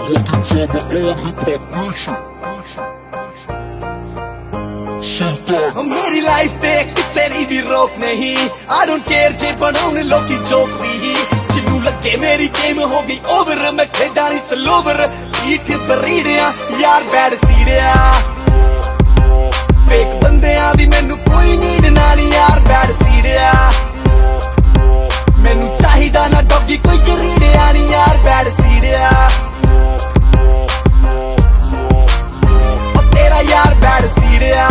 मेरी लाइफ ते किसे दी रोक नहीं। आई डोंट केयर जे बनाने लोगी जोक भी। जिन्नू लगे मेरी गेम हो गई ओवर, मैं खेडा नहीं स्लोवर। पीठ पर रीड़िया यार बैड सीड़िया, फेक बंदियां दी मैनू कोई नीड ना नी यार बैड सीड़िया। मैनू चाहिदा ना डॉगी कोई रीड़िया नी यार बैड सीड़िया। तेरा यार बैड सीड़िया।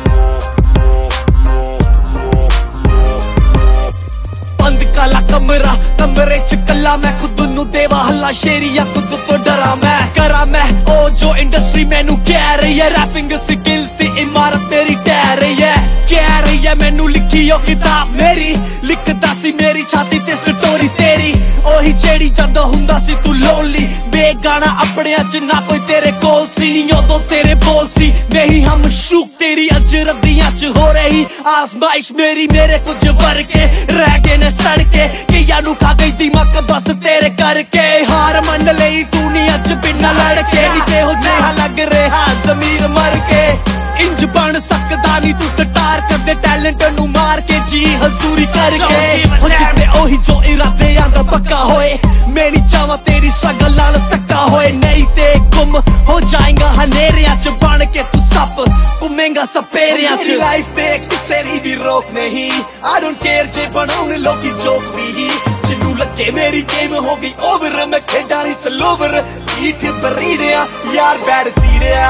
बंद काला कमरा, कमरे च कला मैं खुद नू देवा हल्ला शेरिया, खुद तो डरा मैं करा मैं ओ जो इंडस्ट्री मैनू कह रही है। रैपिंग स्किल्स दी इमारत तेरी टह रही है, कह रही है मैनू लिखी ओ किताब मेरी। लिखदा सी मेरी छाती ते स्टोरी तेरी, ओही जेड़ी जदों हुंदा सी तू लोनली। बेगाना अपने अच ना कोई तेरे कोल सी, नी उदों तेरे बोल सी। नहीं हम शूक तेरी अज रद्दियां च हो रही आजमाइश मेरी। मेरे कुछ वर्गे रह गए ने सड़के, किया नू खा गई दिमाग बस तेरे करके। हार मन लई तू नी अज बिना लड़के, हो जिहा लग रहा जमीर मर के। इंज बन सकदा नी तू स्टार, करदे टैलेंट नू मार के जी हजूरी करके। हो जिते ओही जो इरादे आंदा पक्का होए, मैं नी चाहवां तेरी स्ट्रगल नाल धक्का होए। नहीं ते गुम हो जाएगा हनेरियां च बन के तू सप घूमेगा सपेरियां च। लाइफ ते किसे दी रोक नहीं। आई डोंट केयर जे बनाने लोगी जोक भी। जिन्नू लगे मेरी गेम हो गई ओवर, मैं खेडा नहीं स्लोवर। पीठ पर रीड़िया यार बैड सीड़िया,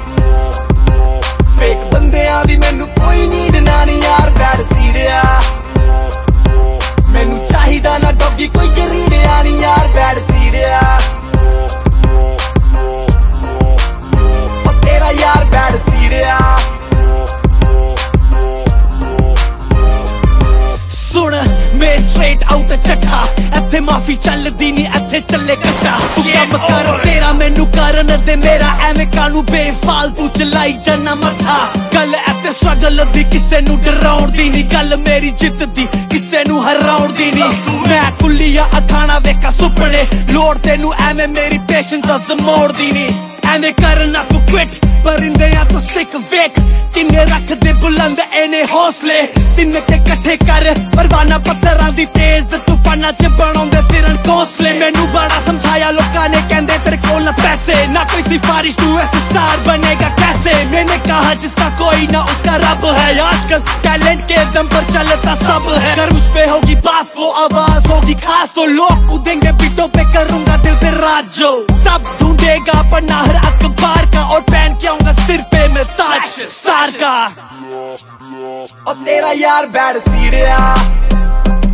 फेक बंदियां दी मैनू कोई नीड ना नी यार बैड सीड़िया। मैनू चाहिदा ना डॉगी कोई रीड़िया नी यार बैड सीड़िया। तेरा यार बैड सीड़िया। सुन मैं स्ट्रेट आउट चट्ठा, इत्थे माफी चलदी नी इत्थे चले कट्टा। तू कम कर तेरा मैनू करन दे मेरा, एवें कानू बेफालतू चलाई जाना मथा। गल इत्थे स्ट्रगल दी किसे नू डराउण दी नी, गल मेरी जित दी किसे नू हराउण दी नी। मैं कुलिया अखाना वेखा सुपने, लोड़ तेनू एवें मेरी पेशेंस अस मोड़ दी नी। एवें करना तू क्विट परिंदे तो सिख वेख, किन्ने रख दे बुलंद एने हौसले। तिन्न के कट्ठे कर परवाना पत्थरां दी तेज तूफाना च बनाउंदे फिरन घोंसले। मैनू बड़ा समझाया लोकां ने कहंदे तेरे कोल ना पैसे ना कोई सिफारिश, तू ऐसे स्टार बनेगा कैसे। मैंने कहा जिसका कोई ना उसका रब है, आजकल टैलेंट के दम पर चलता सब है। अगर उस पे होगी बात वो आवाज होगी खास, तो लोग कूदेंगे बीटों पे करूंगा दिल पे राज। जो तब ढूंढेगा पन्ना हर अखबार का, और पहन के आऊंगा सिर पे मैं ताज स्टार का। और तेरा यार बैड सीड़िया।